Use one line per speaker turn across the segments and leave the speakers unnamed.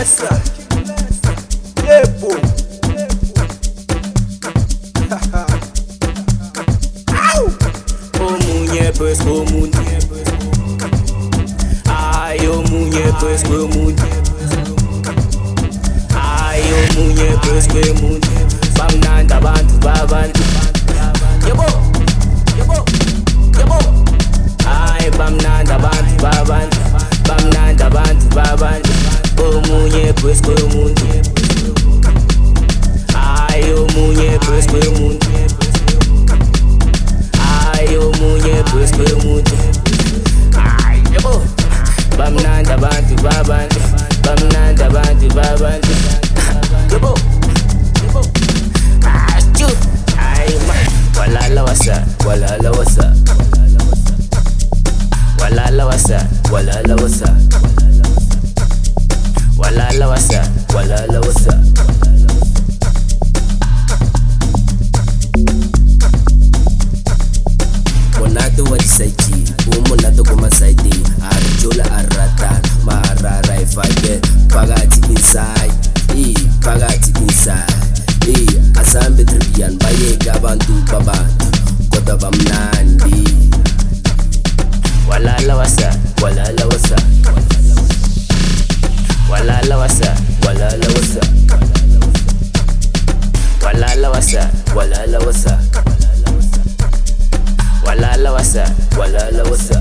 Lesa. Yebo. Omunye pues komunye. Ay omunye pues komunye. Ay omunye pues komunye. Bamnandi abantu babantu. Yebo. Yebo. Yebo. Ay bamnandi abantu babantu. Bamnandi abantu babantu. Omunye pues komunye. Ay omunye pues komunye. Ay omunye pues komunye. Ay yebo. Bamnandi abantu babantu. Bamnandi abantu babantu. Yebo. Yebo. Achu. Ay ma. Walala wasa. Walala wasa. Walala wasa. Walala wasa. Walala wasa. Walala wasa. Monato wa disaiti, monato kuma saiti, arjola arratan, marara ifake, pagati inside, pagati inside, asambe trivian, baye gabantu babantu, kota bamnandi. Walala wasa, walala wasa. Walala wasa, walala wasa. Walala wasa, walala wasa. Walala wasa, walala wasa.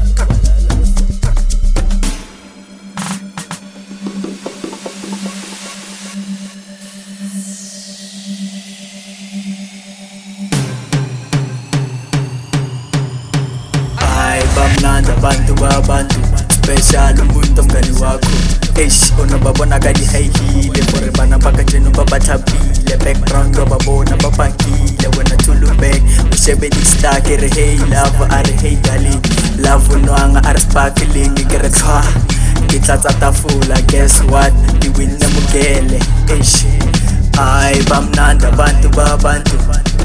Ay bamnandi abantu babantu, special umuntu mngani wakho. Unababona kalihayile for bana bakajenu babathapile, background bababona baphangile, wena thulubek usebenzisa kere hey love are hey darling, love unwanga are sparkling kere cha ngithatha tafula, guess what diwina mugele. Ay bamnandi abantu babantu.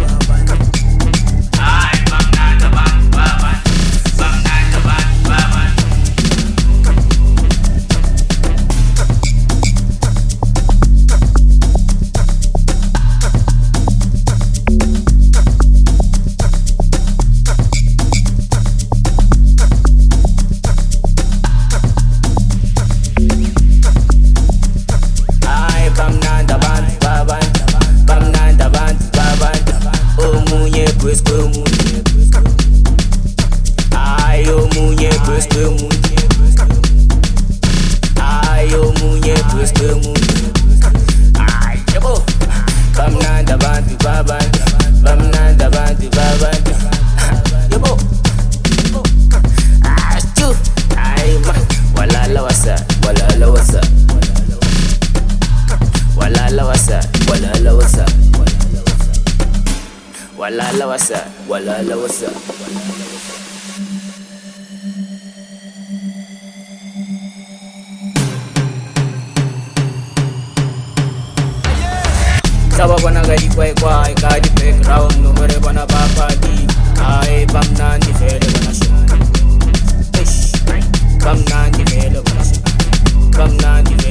Ay omunye pues komunye. Ay omunye pues komunye. Ay yebo. Bamnandi abantu babantu. Bamnandi abantu babantu. Yebo. Yebo. Achu. Ay ma. Walala wasa, walala wasa. Walala wasa, walala wasa. Walala wasa, walala wasa. Saba bana gadi kwai kwai gadi background no mere bana babadi. Ay bamnandi fele bana shi. Bamnandi fele bana shi. Bamnandi